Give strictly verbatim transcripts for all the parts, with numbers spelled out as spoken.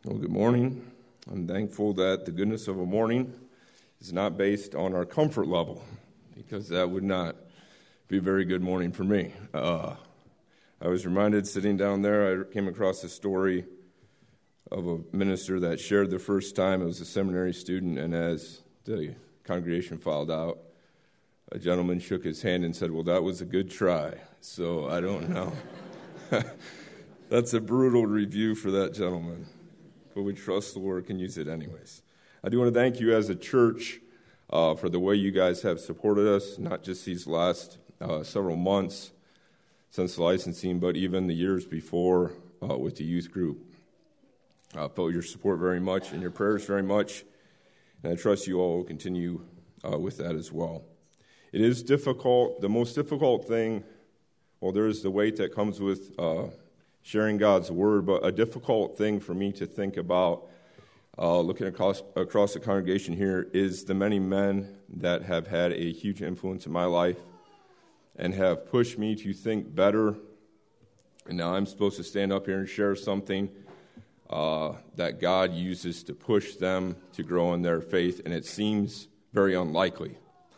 Well, good morning. I'm thankful that the goodness of a morning is not based on our comfort level, because that would not be a very good morning for me. Uh, I was reminded sitting down there, I came across a story of a minister that shared the first time. It was a seminary student, and as the congregation filed out, a gentleman shook his hand and said, "Well, that was a good try." So I don't know. That's a brutal review for that gentleman. But we trust the Lord can use it anyways. I do want to thank you as a church uh, for the way you guys have supported us, not just these last uh, several months since licensing, but even the years before uh, with the youth group. I felt your support very much and your prayers very much, and I trust you all will continue uh, with that as well. It is difficult. The most difficult thing, well, there is the weight that comes with uh, sharing God's word, but a difficult thing for me to think about uh, looking across, across the congregation here is the many men that have had a huge influence in my life and have pushed me to think better. And now I'm supposed to stand up here and share something uh, that God uses to push them to grow in their faith, and it seems very unlikely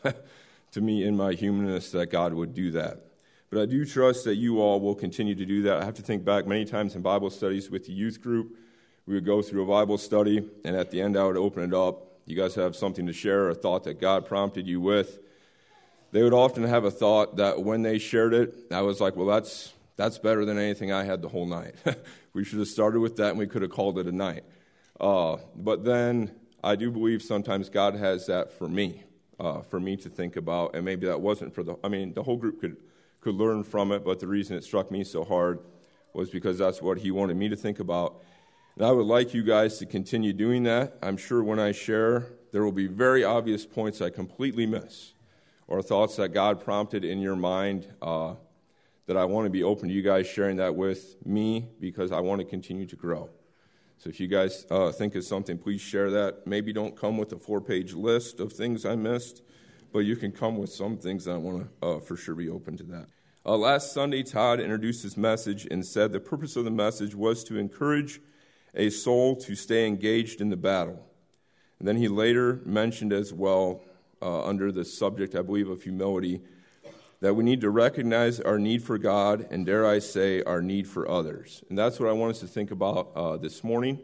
to me in my humanness that God would do that. But I do trust that you all will continue to do that. I have to think back many times in Bible studies with the youth group. We would go through a Bible study, and at the end I would open it up. You guys have something to share, a thought that God prompted you with. They would often have a thought that when they shared it, I was like, well, that's that's better than anything I had the whole night. We should have started with that, and we could have called it a night. Uh, but then I do believe sometimes God has that for me, uh, for me to think about, and maybe that wasn't for the, I mean, the whole group could could learn from it, but the reason it struck me so hard was because that's what he wanted me to think about. And I would like you guys to continue doing that. I'm sure when I share, there will be very obvious points I completely miss, or thoughts that God prompted in your mind uh, that I want to be open to you guys sharing that with me, because I want to continue to grow. So if you guys uh, think of something, please share that. Maybe don't come with a four-page list of things I missed, but you can come with some things that I want to uh, for sure be open to that. Uh, last Sunday, Todd introduced his message and said the purpose of the message was to encourage a soul to stay engaged in the battle. And then he later mentioned as well, uh, under the subject, I believe, of humility, that we need to recognize our need for God and, dare I say, our need for others. And that's what I want us to think about uh, this morning.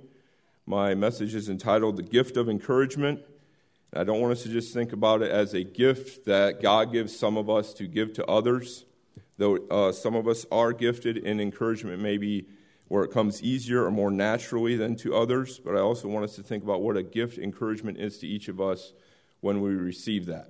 My message is entitled The Gift of Encouragement. I don't want us to just think about it as a gift that God gives some of us to give to others, though uh, some of us are gifted in encouragement maybe where it comes easier or more naturally than to others, but I also want us to think about what a gift encouragement is to each of us when we receive that.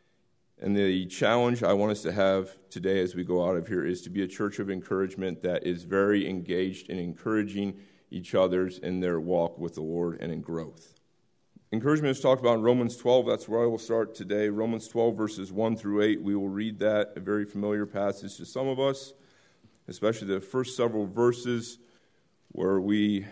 And the challenge I want us to have today as we go out of here is to be a church of encouragement that is very engaged in encouraging each other's in their walk with the Lord and in growth. Encouragement is talked about in Romans twelve. That's where I will start today. Romans twelve, verses one through eight. We will read that, a very familiar passage to some of us, especially the first several verses where we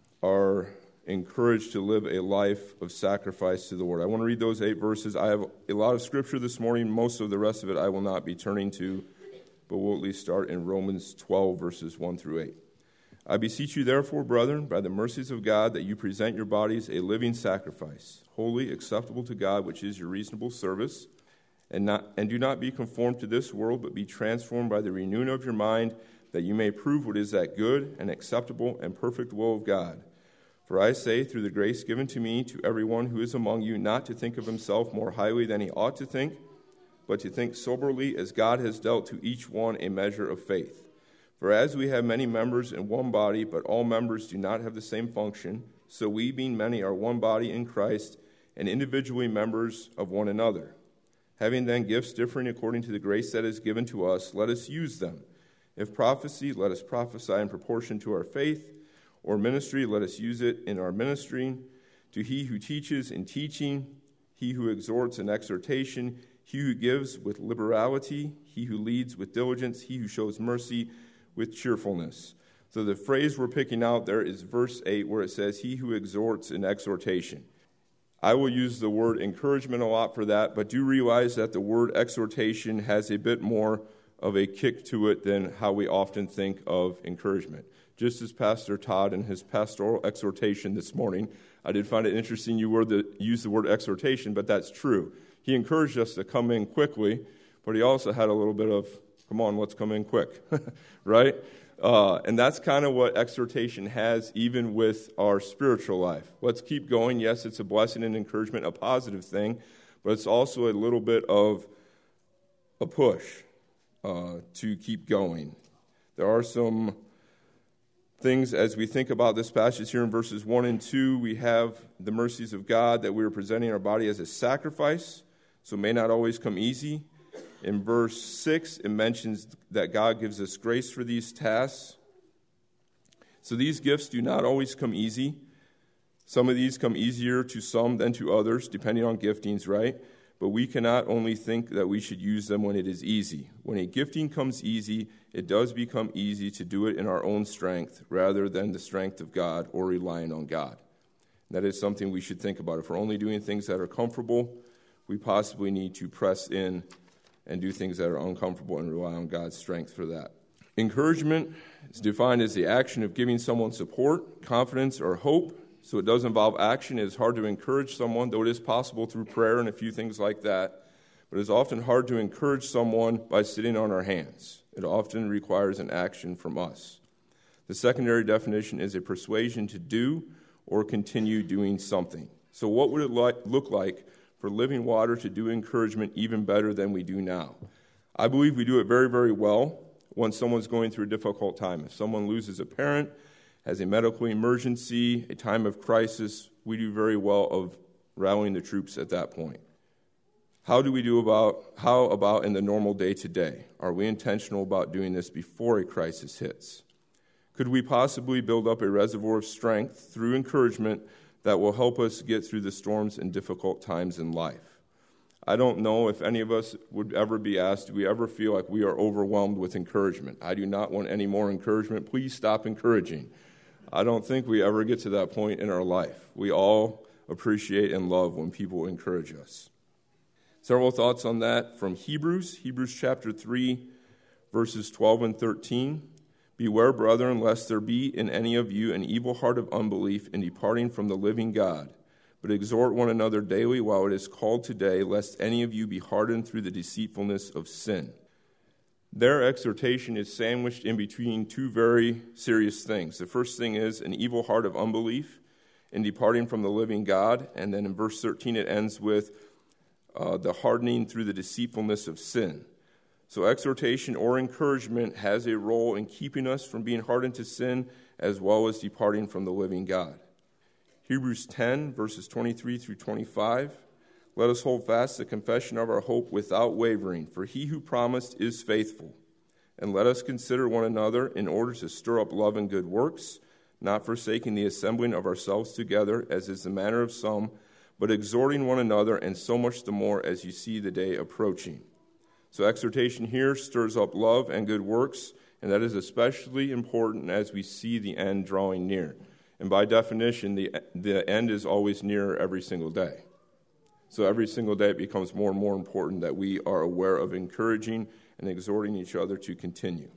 are encouraged to live a life of sacrifice to the Lord. I want to read those eight verses. I have a lot of scripture this morning. Most of the rest of it I will not be turning to, but we'll at least start in Romans twelve, verses one through eight. I beseech you, therefore, brethren, by the mercies of God, that you present your bodies a living sacrifice, holy, acceptable to God, which is your reasonable service, and not and do not be conformed to this world, but be transformed by the renewing of your mind, that you may prove what is that good and acceptable and perfect will of God. For I say, through the grace given to me, to everyone who is among you, not to think of himself more highly than he ought to think, but to think soberly, as God has dealt to each one a measure of faith. For as we have many members in one body, but all members do not have the same function, so we, being many, are one body in Christ, and individually members of one another. Having then gifts differing according to the grace that is given to us, let us use them. If prophecy, let us prophesy in proportion to our faith, or ministry, let us use it in our ministering. To he who teaches in teaching, he who exhorts in exhortation, he who gives with liberality, he who leads with diligence, he who shows mercy with cheerfulness. So the phrase we're picking out there is verse eight, where it says, he who exhorts in exhortation. I will use the word encouragement a lot for that, but do realize that the word exhortation has a bit more of a kick to it than how we often think of encouragement. just as Pastor Todd in his pastoral exhortation this morning, I did find it interesting you word the, use the word exhortation, but that's true. He encouraged us to come in quickly, but he also had a little bit of, come on, let's come in quick, right? Uh, and that's kind of what exhortation has even with our spiritual life. Let's keep going. Yes, it's a blessing and encouragement, a positive thing, but it's also a little bit of a push uh, to keep going. There are some things as we think about this passage here in verses one and two. We have the mercies of God that we are presenting our body as a sacrifice, so it may not always come easy. In verse six, it mentions that God gives us grace for these tasks. So these gifts do not always come easy. Some of these come easier to some than to others, depending on giftings, right? But we cannot only think that we should use them when it is easy. When a gifting comes easy, it does become easy to do it in our own strength rather than the strength of God or relying on God. That is something we should think about. If we're only doing things that are comfortable, we possibly need to press in and do things that are uncomfortable and rely on God's strength for that. Encouragement is defined as the action of giving someone support, confidence, or hope. So it does involve action. It is hard to encourage someone, though it is possible through prayer and a few things like that. But it's often hard to encourage someone by sitting on our hands. It often requires an action from us. The secondary definition is a persuasion to do or continue doing something. So what would it like, look like for Living Water to do encouragement even better than we do now? I believe we do it very, very well when someone's going through a difficult time. If someone loses a parent, has a medical emergency, a time of crisis, we do very well of rallying the troops at that point. How do we do about, how about in the normal day-to-day? Are we intentional about doing this before a crisis hits? Could we possibly build up a reservoir of strength through encouragement that will help us get through the storms and difficult times in life? I don't know if any of us would ever be asked, do we ever feel like we are overwhelmed with encouragement? I do not want any more encouragement. Please stop encouraging. I don't think we ever get to that point in our life. We all appreciate and love when people encourage us. Several thoughts on that from Hebrews, Hebrews chapter three, verses twelve and thirteen. Beware, brethren, lest there be in any of you an evil heart of unbelief in departing from the living God. But exhort one another daily while it is called today, lest any of you be hardened through the deceitfulness of sin. Their exhortation is sandwiched in between two very serious things. The first thing is an evil heart of unbelief in departing from the living God. And then in verse thirteen, it ends with uh, the hardening through the deceitfulness of sin. So exhortation or encouragement has a role in keeping us from being hardened to sin as well as departing from the living God. Hebrews ten, verses twenty-three through twenty-five. Let us hold fast the confession of our hope without wavering, for he who promised is faithful. And let us consider one another in order to stir up love and good works, not forsaking the assembling of ourselves together, as is the manner of some, but exhorting one another, and so much the more as you see the day approaching. So exhortation here stirs up love and good works, and that is especially important as we see the end drawing near. And by definition, the, the end is always nearer every single day. So every single day it becomes more and more important that we are aware of encouraging and exhorting each other to continue.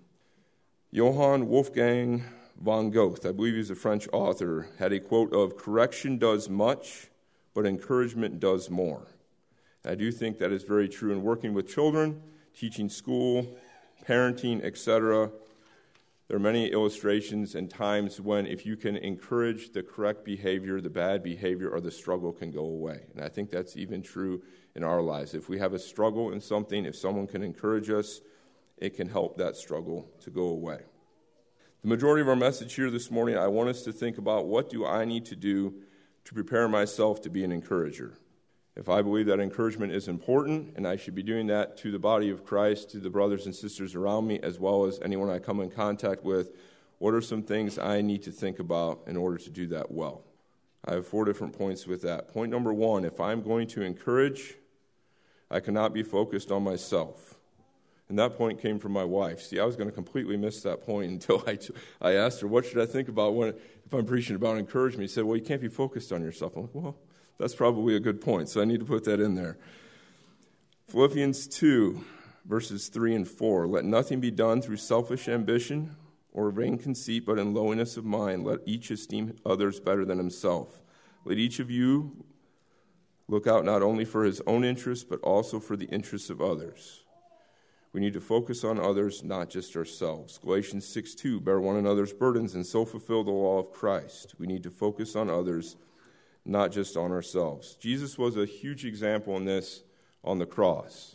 Johann Wolfgang von Goethe, I believe he's a French author, had a quote of, "Correction does much, but encouragement does more." I do think that is very true in working with children, teaching school, parenting, et cetera. There are many illustrations and times when if you can encourage the correct behavior, the bad behavior or the struggle can go away. And I think that's even true in our lives. If we have a struggle in something, if someone can encourage us, it can help that struggle to go away. The majority of our message here this morning, I want us to think about what do I need to do to prepare myself to be an encourager. If I believe that encouragement is important, and I should be doing that to the body of Christ, to the brothers and sisters around me, as well as anyone I come in contact with, what are some things I need to think about in order to do that well? I have four different points with that. Point number one, if I'm going to encourage, I cannot be focused on myself. And that point came from my wife. See, I was going to completely miss that point until I, t- I asked her, what should I think about when if I'm preaching about encouragement? She said, well, you can't be focused on yourself. I'm like, well, that's probably a good point, so I need to put that in there. Philippians two, verses three and four. Let nothing be done through selfish ambition or vain conceit, but in lowliness of mind, let each esteem others better than himself. Let each of you look out not only for his own interests, but also for the interests of others. We need to focus on others, not just ourselves. Galatians six two, bear one another's burdens and so fulfill the law of Christ. We need to focus on others, not just on ourselves. Jesus was a huge example in this on the cross.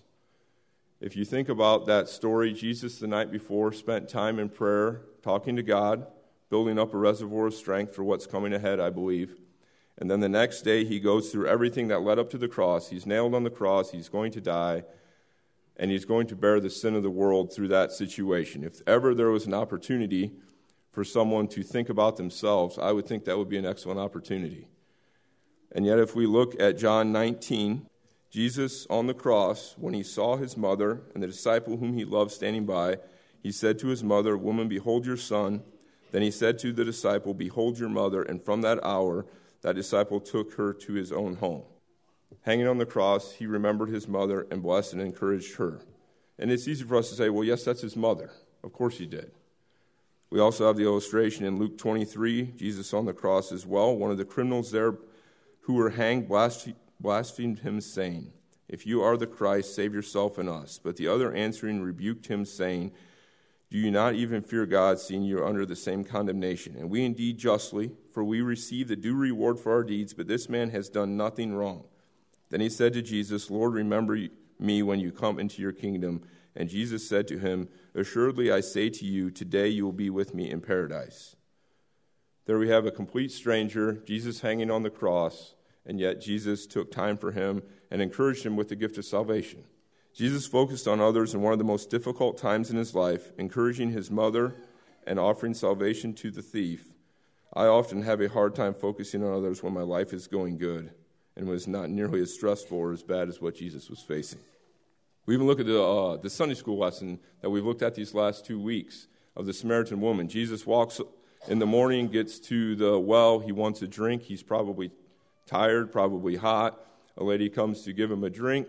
If you think about that story, Jesus the night before spent time in prayer, talking to God, building up a reservoir of strength for what's coming ahead, I believe. And then the next day he goes through everything that led up to the cross. He's nailed on the cross, he's going to die, and he's going to bear the sin of the world through that situation. If ever there was an opportunity for someone to think about themselves, I would think that would be an excellent opportunity. And yet if we look at John nineteen, Jesus on the cross, when he saw his mother and the disciple whom he loved standing by, he said to his mother, "Woman, behold your son." Then he said to the disciple, "Behold your mother." And from that hour, that disciple took her to his own home. Hanging on the cross, he remembered his mother and blessed and encouraged her. And it's easy for us to say, well, yes, that's his mother. Of course he did. We also have the illustration in Luke twenty-three, Jesus on the cross as well. One of the criminals there who were hanged blasphemed him, saying, "If you are the Christ, save yourself and us." But the other answering rebuked him, saying, "Do you not even fear God, seeing you are under the same condemnation? And we indeed justly, for we receive the due reward for our deeds, but this man has done nothing wrong." Then he said to Jesus, "Lord, remember me when you come into your kingdom." And Jesus said to him, "Assuredly I say to you, today you will be with me in paradise." There we have a complete stranger, Jesus hanging on the cross, and yet Jesus took time for him and encouraged him with the gift of salvation. Jesus focused on others in one of the most difficult times in his life, encouraging his mother and offering salvation to the thief. I often have a hard time focusing on others when my life is going good and was not nearly as stressful or as bad as what Jesus was facing. We even look at the, uh, the Sunday school lesson that we've looked at these last two weeks of the Samaritan woman. Jesus walks in the morning, gets to the well. He wants a drink. He's probably tired, probably hot. A lady comes to give him a drink.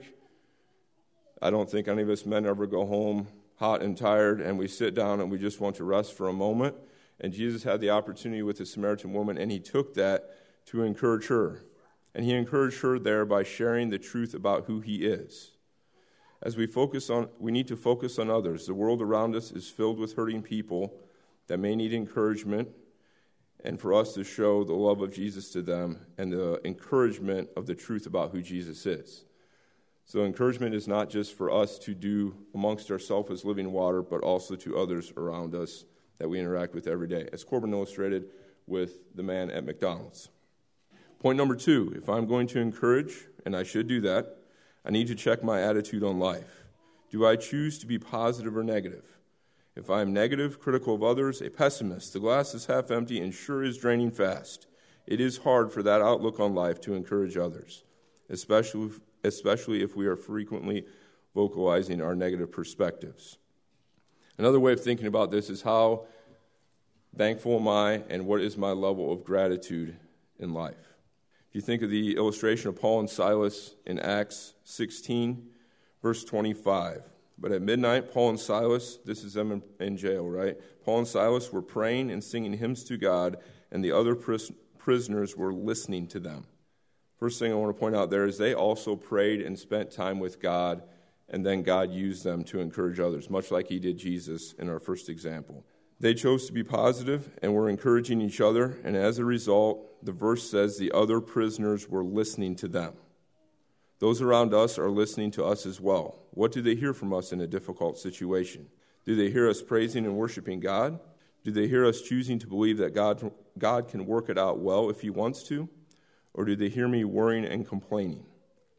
I don't think any of us men ever go home hot and tired, and we sit down and we just want to rest for a moment. And Jesus had the opportunity with the Samaritan woman, and he took that to encourage her. And he encouraged her there by sharing the truth about who he is. As we focus on, we need to focus on others. The world around us is filled with hurting people that may need encouragement, and for us to show the love of Jesus to them and the encouragement of the truth about who Jesus is. So encouragement is not just for us to do amongst ourselves as living water, but also to others around us that we interact with every day, as Corbin illustrated with the man at McDonald's. Point number two, if I'm going to encourage, and I should do that, I need to check my attitude on life. Do I choose to be positive or negative? If I am negative, critical of others, a pessimist, the glass is half empty and sure is draining fast. It is hard for that outlook on life to encourage others, especially, especially if we are frequently vocalizing our negative perspectives. Another way of thinking about this is how thankful am I and what is my level of gratitude in life? If you think of the illustration of Paul and Silas in Acts sixteen, verse twenty-five. But at midnight, Paul and Silas, this is them in, in jail, right? Paul and Silas were praying and singing hymns to God, and the other pris- prisoners were listening to them. First thing I want to point out there is they also prayed and spent time with God, and then God used them to encourage others, much like he did Jesus in our first example. They chose to be positive and were encouraging each other, and as a result, the verse says the other prisoners were listening to them. Those around us are listening to us as well. What do they hear from us in a difficult situation? Do they hear us praising and worshiping God? Do they hear us choosing to believe that God, God can work it out well if he wants to? Or do they hear me worrying and complaining?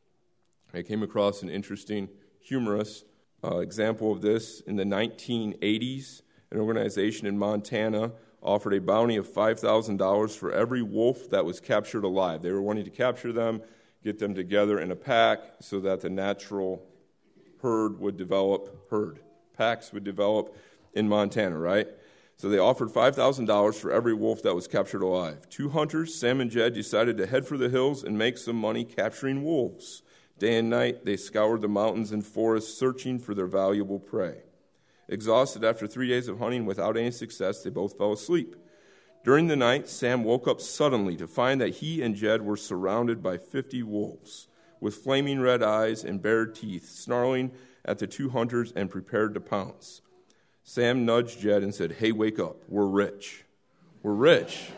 I came across an interesting, humorous uh, example of this. In the nineteen eighties, an organization in Montana offered a bounty of five thousand dollars for every wolf that was captured alive. They were wanting to capture them, get them together in a pack so that the natural herd would develop, herd, packs would develop in Montana, right? So they offered five thousand dollars for every wolf that was captured alive. Two hunters, Sam and Jed, decided to head for the hills and make some money capturing wolves. Day and night, they scoured the mountains and forests searching for their valuable prey. Exhausted after three days of hunting without any success, they both fell asleep. During the night, Sam woke up suddenly to find that he and Jed were surrounded by fifty wolves with flaming red eyes and bared teeth, snarling at the two hunters and prepared to pounce. Sam nudged Jed and said, "Hey, wake up. We're rich. We're rich."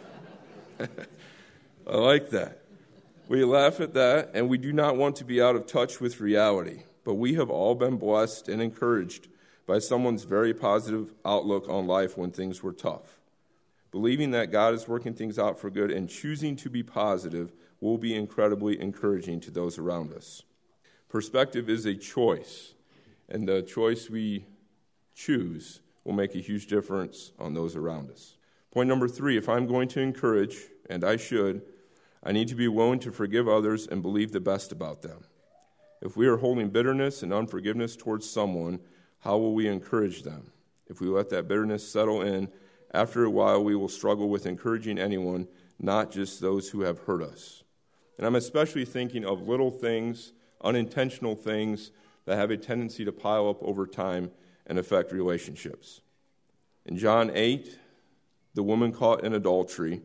I like that. We laugh at that, and we do not want to be out of touch with reality. But we have all been blessed and encouraged by someone's very positive outlook on life when things were tough. Believing that God is working things out for good and choosing to be positive will be incredibly encouraging to those around us. Perspective is a choice, and the choice we choose will make a huge difference on those around us. Point number three, if I'm going to encourage, and I should, I need to be willing to forgive others and believe the best about them. If we are holding bitterness and unforgiveness towards someone, how will we encourage them? If we let that bitterness settle in, after a while we will struggle with encouraging anyone, not just those who have hurt us. And I'm especially thinking of little things, unintentional things that have a tendency to pile up over time and affect relationships. In John eight, the woman caught in adultery,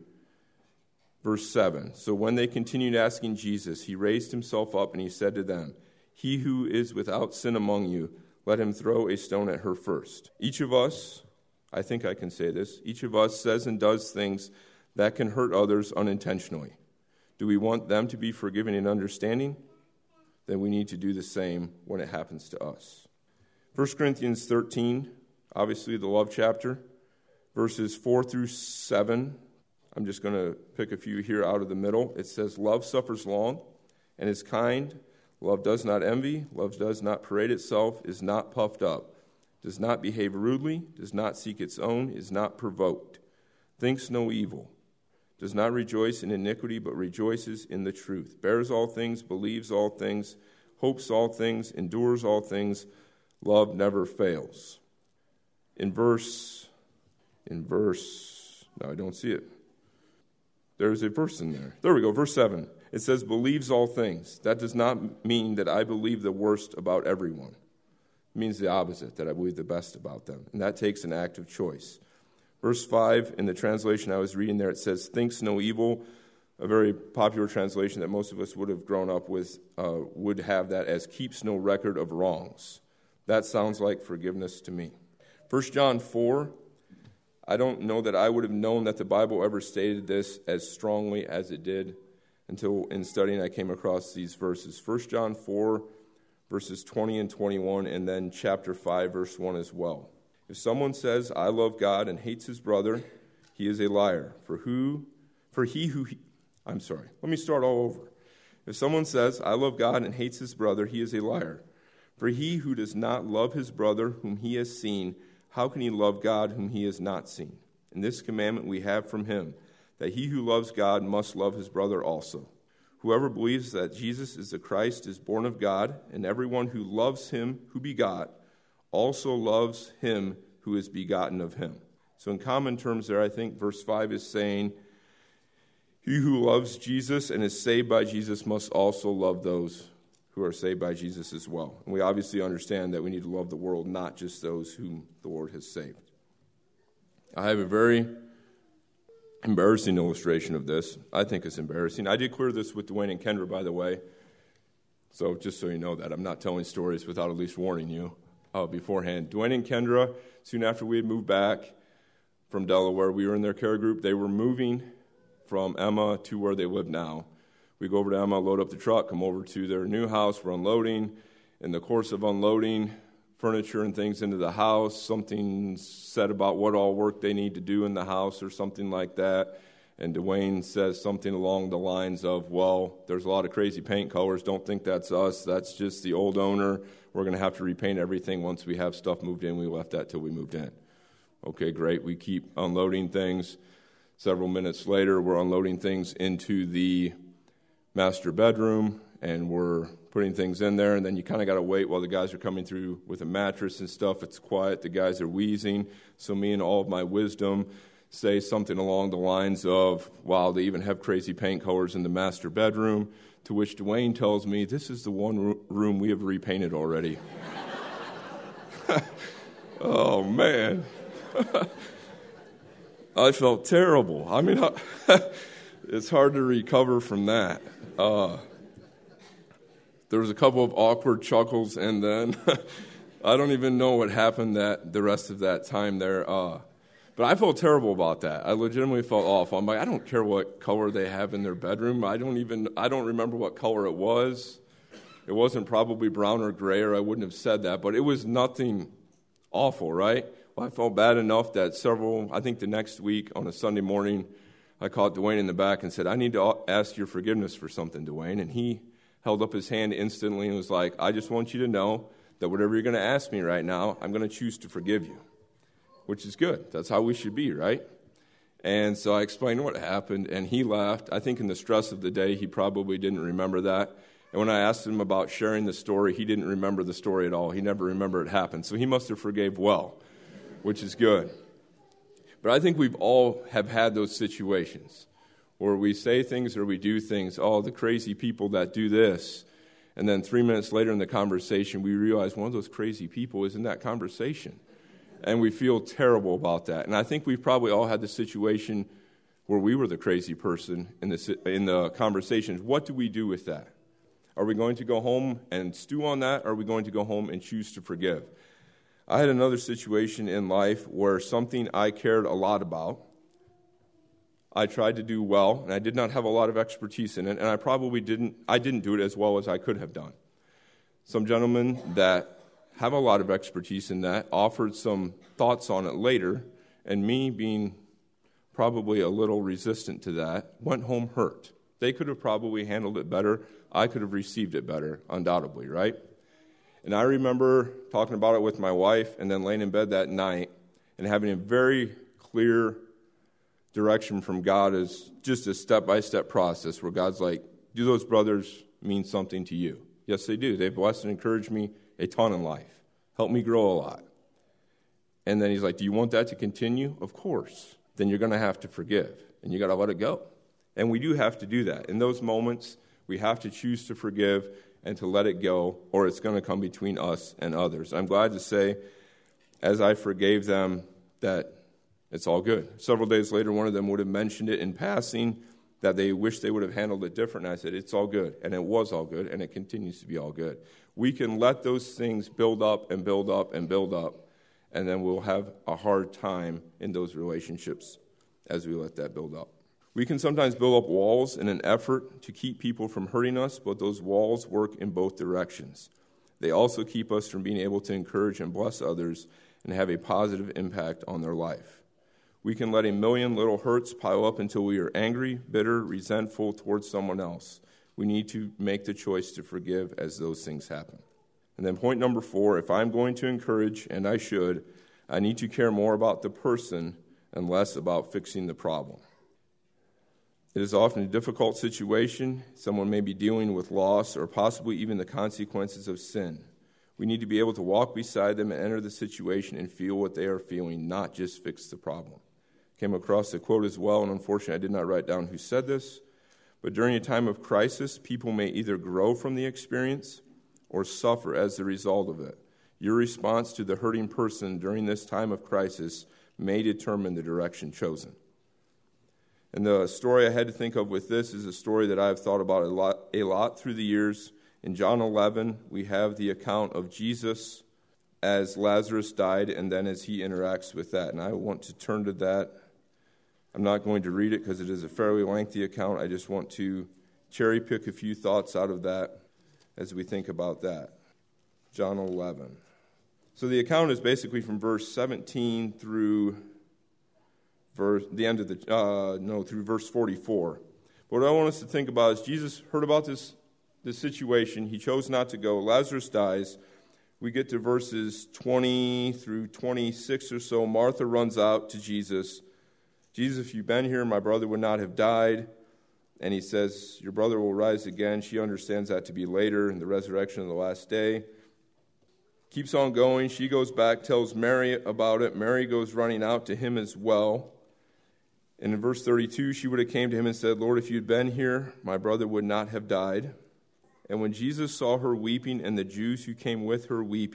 verse seven, so when they continued asking Jesus, he raised himself up and he said to them, "He who is without sin among you, let him throw a stone at her first." Each of us, I think I can say this, each of us says and does things that can hurt others unintentionally. Do we want them to be forgiving and understanding? Then we need to do the same when it happens to us. First Corinthians thirteen, obviously the love chapter, verses four through seven. I'm just going to pick a few here out of the middle. It says, "Love suffers long and is kind. Love does not envy. Love does not parade itself, is not puffed up, does not behave rudely, does not seek its own, is not provoked, thinks no evil, does not rejoice in iniquity, but rejoices in the truth, bears all things, believes all things, hopes all things, endures all things. Love never fails." In verse, in verse, no, I don't see it. There's a verse in there. There we go, verse seven. It says, "Believes all things." That does not mean that I believe the worst about everyone. It means the opposite, that I believe the best about them. And that takes an act of choice. Verse five, in the translation I was reading there, it says, "Thinks no evil." A very popular translation that most of us would have grown up with uh, would have that as "keeps no record of wrongs." That sounds like forgiveness to me. First John four, I don't know that I would have known that the Bible ever stated this as strongly as it did until in studying I came across these verses. First John four, verses twenty and twenty-one, and then chapter five, verse one as well. "If someone says, 'I love God,' and hates his brother, he is a liar. For who, for he who, he, I'm sorry, let me start all over. If someone says, 'I love God,' and hates his brother, he is a liar. For he who does not love his brother whom he has seen, how can he love God whom he has not seen? And this commandment we have from him, that he who loves God must love his brother also. Whoever believes that Jesus is the Christ is born of God, and everyone who loves him who begot also loves him who is begotten of him." So in common terms there, I think verse five is saying, he who loves Jesus and is saved by Jesus must also love those who are saved by Jesus as well. And we obviously understand that we need to love the world, not just those whom the Lord has saved. I have a very embarrassing illustration of this. I think it's embarrassing. I did clear this with Dwayne and Kendra, by the way. So just so you know that, I'm not telling stories without at least warning you uh, beforehand. Dwayne and Kendra, soon after we had moved back from Delaware, we were in their care group. They were moving from Emma to where they live now. We go over to Emma, load up the truck, come over to their new house. We're unloading. In the course of unloading furniture and things into the house, something said about what all work they need to do in the house or something like that. And Dwayne says something along the lines of, "Well, there's a lot of crazy paint colors. Don't think that's us. That's just the old owner. We're going to have to repaint everything once we have stuff moved in. We left that till we moved in." Okay, great. We keep unloading things. Several minutes later, we're unloading things into the master bedroom, and we're putting things in there, and then you kind of got to wait while the guys are coming through with a mattress and stuff. It's quiet. The guys are wheezing. So me and all of my wisdom say something along the lines of, "Wow, they even have crazy paint colors in the master bedroom," to which Dwayne tells me, "This is the one room we have repainted already." Oh, man. I felt terrible. I mean, I, it's hard to recover from that. Uh, there was a couple of awkward chuckles, and then I don't even know what happened that the rest of that time there. Uh, but I felt terrible about that. I legitimately felt awful. I'm like, I don't care what color they have in their bedroom. I don't even, I don't remember what color it was. It wasn't probably brown or gray, or I wouldn't have said that, but it was nothing awful, right? Well, I felt bad enough that several, I think the next week on a Sunday morning, I called Dwayne in the back and said, I need to ask your forgiveness for something, Dwayne. And he held up his hand instantly and was like, I just want you to know that whatever you're going to ask me right now, I'm going to choose to forgive you, which is good. That's how we should be, right? And so I explained what happened, and he laughed. I think in the stress of the day, he probably didn't remember that. And when I asked him about sharing the story, he didn't remember the story at all. He never remembered it happened. So he must have forgave well, which is good. But I think we've all have had those situations where we say things or we do things, oh, the crazy people that do this. And then three minutes later in the conversation, we realize one of those crazy people is in that conversation. And we feel terrible about that. And I think we've probably all had the situation where we were the crazy person in the, in the conversations. What do we do with that? Are we going to go home and stew on that, or are we going to go home and choose to forgive? I had another situation in life where something I cared a lot about, I tried to do well, and I did not have a lot of expertise in it, and I probably didn't, I didn't do it as well as I could have done. Some gentlemen that have a lot of expertise in that offered some thoughts on it later, and me being probably a little resistant to that, went home hurt. They could have probably handled it better. I could have received it better, undoubtedly, right? And I remember talking about it with my wife and then laying in bed that night and having a very clear direction from God as just a step-by-step process where God's like, do those brothers mean something to you? Yes, they do. They've blessed and encouraged me a ton in life, helped me grow a lot. And then he's like, do you want that to continue? Of course. Then you're going to have to forgive, and you got to let it go. And we do have to do that. In those moments, we have to choose to forgive and to let it go, or it's going to come between us and others. I'm glad to say, as I forgave them, that it's all good. Several days later, one of them would have mentioned it in passing, that they wish they would have handled it different. And I said, it's all good. And it was all good, and it continues to be all good. We can let those things build up and build up and build up, and then we'll have a hard time in those relationships as we let that build up. We can sometimes build up walls in an effort to keep people from hurting us, but those walls work in both directions. They also keep us from being able to encourage and bless others and have a positive impact on their life. We can let a million little hurts pile up until we are angry, bitter, resentful towards someone else. We need to make the choice to forgive as those things happen. And then point number four, if I'm going to encourage, and I should, I need to care more about the person and less about fixing the problem. It is often a difficult situation. Someone may be dealing with loss or possibly even the consequences of sin. We need to be able to walk beside them and enter the situation and feel what they are feeling, not just fix the problem. Came across the quote as well, and unfortunately I did not write down who said this, but during a time of crisis, people may either grow from the experience or suffer as the result of it. Your response to the hurting person during this time of crisis may determine the direction chosen. And the story I had to think of with this is a story that I've thought about a lot, a lot through the years. In John eleven, we have the account of Jesus as Lazarus died and then as he interacts with that. And I want to turn to that. I'm not going to read it because it is a fairly lengthy account. I just want to cherry pick a few thoughts out of that as we think about that. John eleven. So the account is basically from verse seventeen through verse the end of the uh, no through verse forty-four. But what I want us to think about is Jesus heard about this this situation. He chose not to go. Lazarus dies. We get to verses twenty through twenty-six or so. Martha runs out to Jesus. Jesus, if you'd been here, my brother would not have died. And he says, your brother will rise again. She understands that to be later in the resurrection of the last day. Keeps on going. She goes back, tells Mary about it. Mary goes running out to him as well. And in verse thirty-two, she would have came to him and said, Lord, if you'd been here, my brother would not have died. And when Jesus saw her weeping and the Jews who came with her weeping,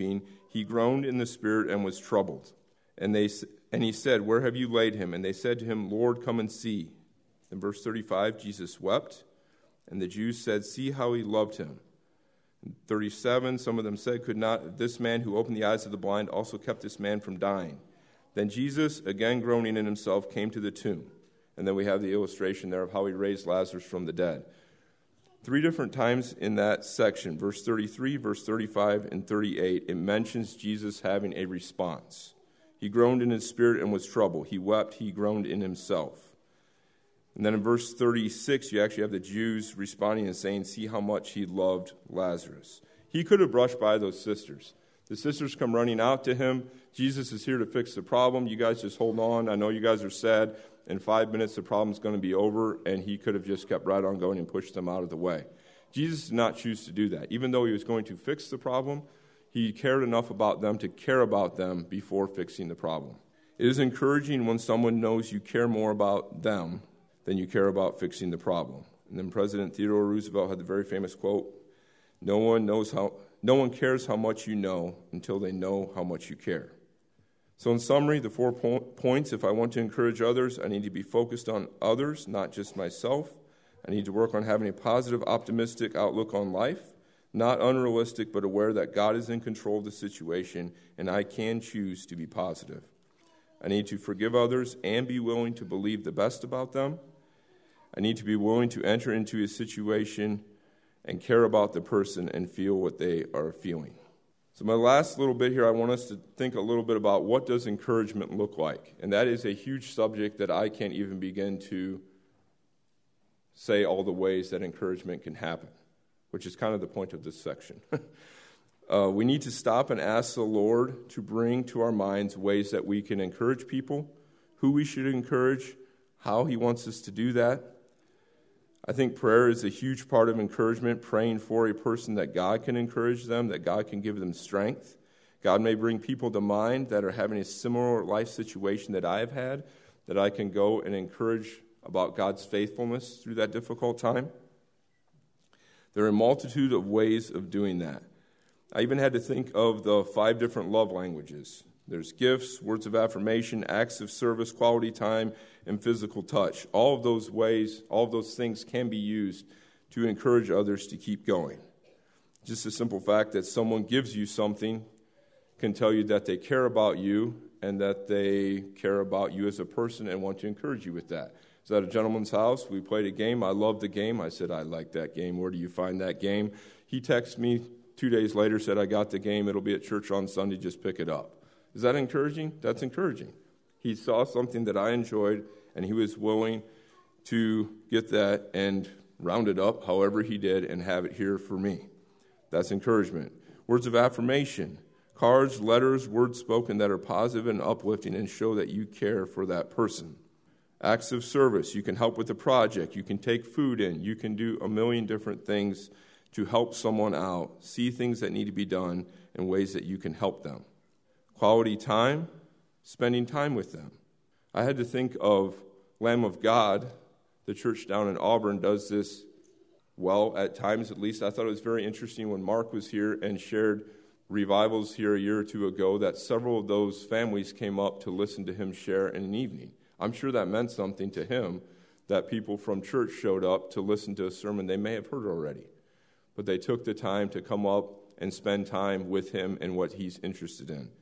he groaned in the spirit and was troubled. And they and he said, "Where have you laid him?" And they said to him, "Lord, come and see." In verse thirty-five, Jesus wept, and the Jews said, "See how he loved him." In thirty-seven, some of them said, "Could not this man who opened the eyes of the blind also kept this man from dying?" Then Jesus, again groaning in himself, came to the tomb. And then we have the illustration there of how he raised Lazarus from the dead. Three different times in that section, verse thirty-three, verse thirty-five, and thirty-eight, it mentions Jesus having a response. He groaned in his spirit and was troubled. He wept, he groaned in himself. And then in verse thirty-six, you actually have the Jews responding and saying, "See how much he loved Lazarus." He could have brushed by those sisters. The sisters come running out to him. Jesus is here to fix the problem. You guys just hold on. I know you guys are sad. In five minutes, the problem's going to be over. And he could have just kept right on going and pushed them out of the way. Jesus did not choose to do that. Even though he was going to fix the problem, he cared enough about them to care about them before fixing the problem. It is encouraging when someone knows you care more about them than you care about fixing the problem. And then President Theodore Roosevelt had the very famous quote, "No one knows how, no one cares how much you know until they know how much you care." So in summary, the four po- points, if I want to encourage others, I need to be focused on others, not just myself. I need to work on having a positive, optimistic outlook on life, not unrealistic, but aware that God is in control of the situation, and I can choose to be positive. I need to forgive others and be willing to believe the best about them. I need to be willing to enter into a situation and care about the person and feel what they are feeling. So my last little bit here, I want us to think a little bit about what does encouragement look like. And that is a huge subject that I can't even begin to say all the ways that encouragement can happen, which is kind of the point of this section. uh, we need to stop and ask the Lord to bring to our minds ways that we can encourage people, who we should encourage, how he wants us to do that. I think prayer is a huge part of encouragement, praying for a person that God can encourage them, that God can give them strength. God may bring people to mind that are having a similar life situation that I have had, that I can go and encourage about God's faithfulness through that difficult time. There are a multitude of ways of doing that. I even had to think of the five different love languages. There's gifts, words of affirmation, acts of service, quality time, and physical touch. All of those ways, all of those things can be used to encourage others to keep going. Just the simple fact that someone gives you something can tell you that they care about you and that they care about you as a person and want to encourage you with that. I was at a gentleman's house. We played a game. I loved the game. I said, "I like that game. Where do you find that game?" He texted me two days later, said, "I got the game. It'll be at church on Sunday. Just pick it up." Is that encouraging? That's encouraging. He saw something that I enjoyed, and he was willing to get that and round it up however he did and have it here for me. That's encouragement. Words of affirmation. Cards, letters, words spoken that are positive and uplifting and show that you care for that person. Acts of service. You can help with a project. You can take food in. You can do a million different things to help someone out. See things that need to be done in ways that you can help them. Quality time. Spending time with them. I had to think of Lamb of God. The church down in Auburn does this well at times, at least. I thought it was very interesting when Mark was here and shared revivals here a year or two ago that several of those families came up to listen to him share in an evening. I'm sure that meant something to him that people from church showed up to listen to a sermon they may have heard already. But they took the time to come up and spend time with him and what he's interested in.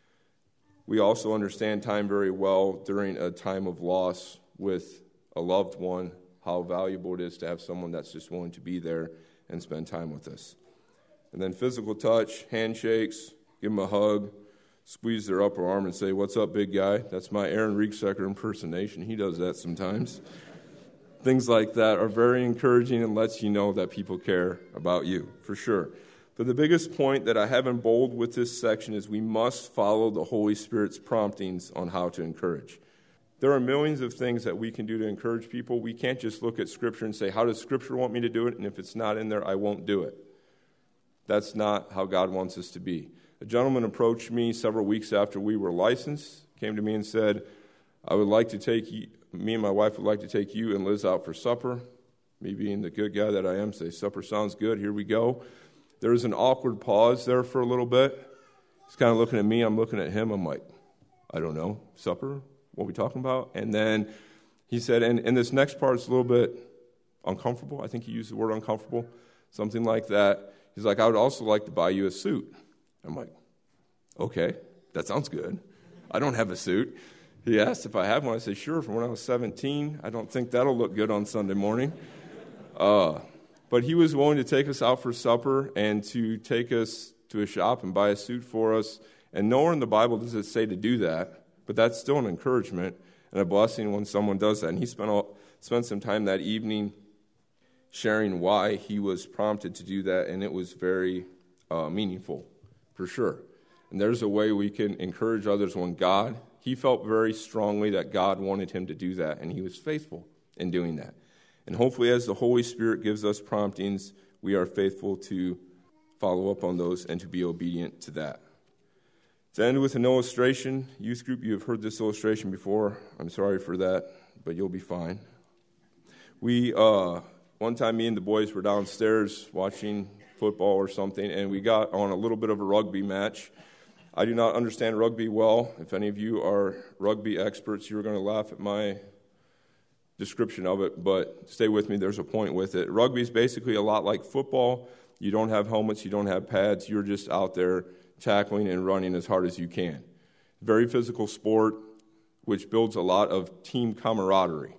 We also understand time very well during a time of loss with a loved one, how valuable it is to have someone that's just willing to be there and spend time with us. And then physical touch, handshakes, give them a hug, squeeze their upper arm and say, "What's up, big guy?" That's my Aaron Rieksecker impersonation. He does that sometimes. Things like that are very encouraging and lets you know that people care about you, for sure. But the biggest point that I have in bold with this section is we must follow the Holy Spirit's promptings on how to encourage. There are millions of things that we can do to encourage people. We can't just look at Scripture and say, how does Scripture want me to do it? And if it's not in there, I won't do it. That's not how God wants us to be. A gentleman approached me several weeks after we were licensed, came to me and said, I would like to take you, me and my wife would like to take you and Liz out for supper. Me being the good guy that I am, say, supper sounds good, here we go. There was an awkward pause there for a little bit. He's kind of looking at me. I'm looking at him. I'm like, I don't know. Supper? What are we talking about? And then he said, and, and this next part is a little bit uncomfortable. I think he used the word uncomfortable, something like that. He's like, I would also like to buy you a suit. I'm like, okay, that sounds good. I don't have a suit. He asked if I have one. I said, sure, from when I was seventeen. I don't think that'll look good on Sunday morning. Uh, but he was willing to take us out for supper and to take us to a shop and buy a suit for us. And nowhere in the Bible does it say to do that, but that's still an encouragement and a blessing when someone does that. And he spent all, spent some time that evening sharing why he was prompted to do that, and it was very uh, meaningful, for sure. And there's a way we can encourage others when God, he felt very strongly that God wanted him to do that, and he was faithful in doing that. And hopefully as the Holy Spirit gives us promptings, we are faithful to follow up on those and to be obedient to that. To end with an illustration, youth group, you have heard this illustration before. I'm sorry for that, but you'll be fine. We, uh, one time me and the boys were downstairs watching football or something, and we got on a little bit of a rugby match. I do not understand rugby well. If any of you are rugby experts, you're going to laugh at my description of it, but stay with me, there's a point with it. Rugby is basically a lot like football. You don't have helmets, you don't have pads, you're just out there tackling and running as hard as you can. Very physical sport, which builds a lot of team camaraderie,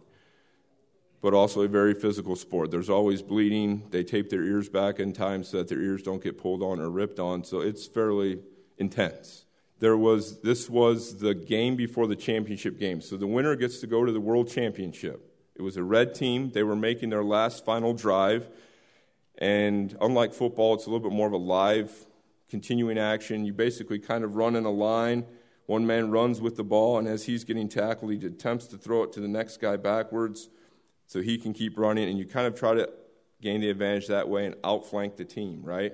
but also a very physical sport. There's always bleeding. They tape their ears back in time so that their ears don't get pulled on or ripped on, so it's fairly intense. There was This was the game before the championship game, so the winner gets to go to the world championship. It was a red team. They were making their last final drive, and unlike football, it's a little bit more of a live, continuing action. You basically kind of run in a line. One man runs with the ball, and as he's getting tackled, he attempts to throw it to the next guy backwards so he can keep running, and you kind of try to gain the advantage that way and outflank the team, right?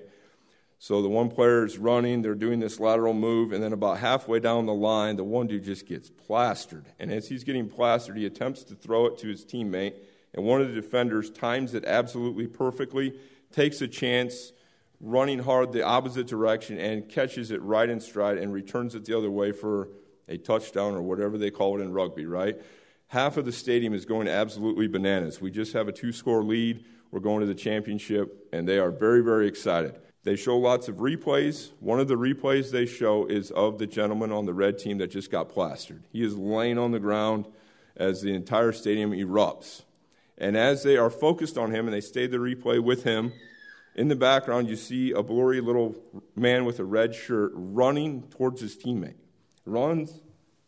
So the one player is running, they're doing this lateral move, and then about halfway down the line, the one dude just gets plastered. And as he's getting plastered, he attempts to throw it to his teammate, and one of the defenders times it absolutely perfectly, takes a chance, running hard the opposite direction, and catches it right in stride and returns it the other way for a touchdown or whatever they call it in rugby, right? Half of the stadium is going absolutely bananas. We just have a two-score lead. We're going to the championship, and they are very, very excited. They show lots of replays. One of the replays they show is of the gentleman on the red team that just got plastered. He is laying on the ground as the entire stadium erupts. And as they are focused on him and they stay the replay with him, in the background you see a blurry little man with a red shirt running towards his teammate. Runs,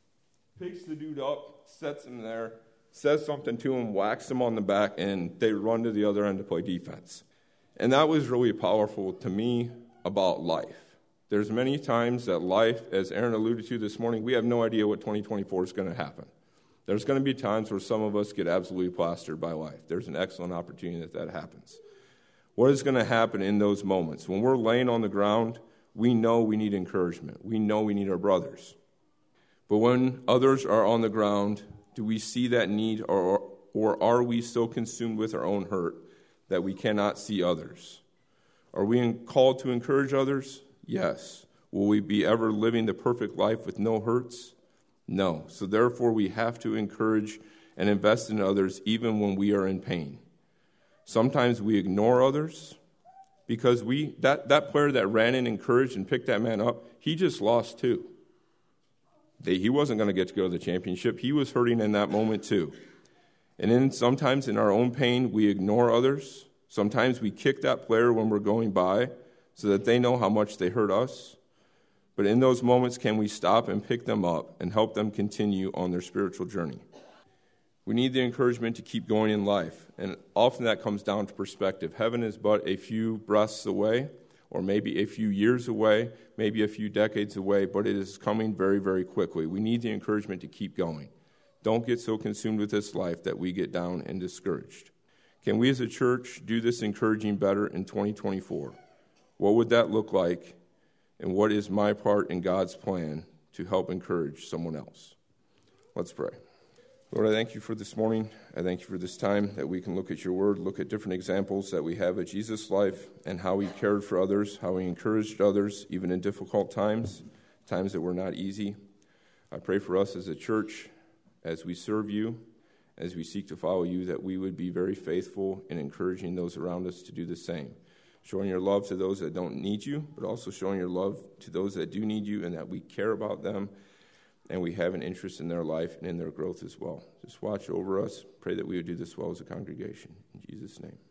picks the dude up, sets him there, says something to him, whacks him on the back, and they run to the other end to play defense. And that was really powerful to me about life. There's many times that life, as Aaron alluded to this morning, we have no idea what twenty twenty-four is going to happen. There's going to be times where some of us get absolutely plastered by life. There's an excellent opportunity that that happens. What is going to happen in those moments? When we're laying on the ground, we know we need encouragement. We know we need our brothers. But when others are on the ground, do we see that need, or, or are we so consumed with our own hurt that we cannot see others? Are we called to encourage others? Yes. Will we be ever living the perfect life with no hurts? No. So therefore, we have to encourage and invest in others even when we are in pain. Sometimes we ignore others because we that, that player that ran and encouraged and picked that man up, he just lost too. They, he wasn't going to get to go to the championship. He was hurting in that moment too. And then sometimes in our own pain, we ignore others. Sometimes we kick that player when we're going by so that they know how much they hurt us. But in those moments, can we stop and pick them up and help them continue on their spiritual journey? We need the encouragement to keep going in life. And often that comes down to perspective. Heaven is but a few breaths away, or maybe a few years away, maybe a few decades away, but it is coming very, very quickly. We need the encouragement to keep going. Don't get so consumed with this life that we get down and discouraged. Can we as a church do this encouraging better in twenty twenty-four? What would that look like? And what is my part in God's plan to help encourage someone else? Let's pray. Lord, I thank you for this morning. I thank you for this time that we can look at your word, look at different examples that we have of Jesus' life and how he cared for others, how he encouraged others, even in difficult times. times that were not easy. I pray for us as a church, as we serve you, as we seek to follow you, that we would be very faithful in encouraging those around us to do the same. Showing your love to those that don't need you, but also showing your love to those that do need you, and that we care about them and we have an interest in their life and in their growth as well. Just watch over us. Pray that we would do this well as a congregation. In Jesus' name.